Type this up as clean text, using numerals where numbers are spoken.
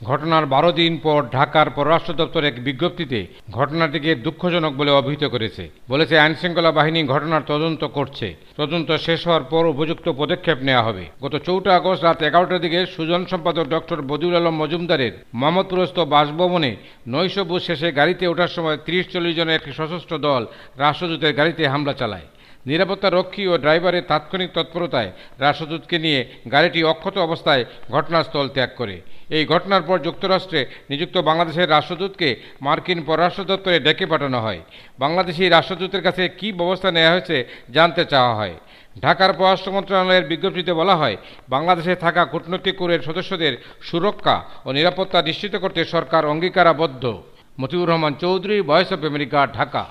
ঘটনার 12 দিন পর ঢাকার পররাষ্ট্র দপ্তর এক বিজ্ঞপ্তিতে ঘটনাটিকে দুঃখজনক বলে অভিহিত করেছে। বলেছে, আইনশৃঙ্খলা বাহিনী ঘটনার তদন্ত করছে। তদন্ত শেষ হওয়ার পর উপযুক্ত পদক্ষেপ নেওয়া হবে। গত 4 আগস্ট রাত 11টার দিকে সুজন সম্পাদক ডক্টর বদিউল আলম মজুমদারের মোহাম্মদপুরস্থ বাসভবনে নৈশ বুথ শেষে গাড়িতে ওঠার সময় 30-40 জনের একটি সশস্ত্র দল রাষ্ট্রদূতের গাড়িতে হামলা চালায়। নিরাপত্তা রক্ষী ও ড্রাইভারের তাৎক্ষণিক তৎপরতায় রাষ্ট্রদূতকে নিয়ে গাড়িটি অক্ষত অবস্থায় ঘটনাস্থল ত্যাগ করে। এই ঘটনার পর যুক্তরাষ্ট্রে নিযুক্ত বাংলাদেশের রাষ্ট্রদূতকে মার্কিন পররাষ্ট্র দপ্তরে ডেকে পাঠানো হয়। বাংলাদেশি রাষ্ট্রদূতের কাছে কী ব্যবস্থা নেওয়া হয়েছে জানতে চাওয়া হয়। ঢাকার পররাষ্ট্র মন্ত্রণালয়ের বিজ্ঞপ্তিতে বলা হয়, বাংলাদেশে থাকা কূটনৈতিক কোরের সদস্যদের সুরক্ষা ও নিরাপত্তা নিশ্চিত করতে সরকার অঙ্গীকারাবদ্ধ। Motiur Rahman Chowdhury, Voice of America, Dhaka.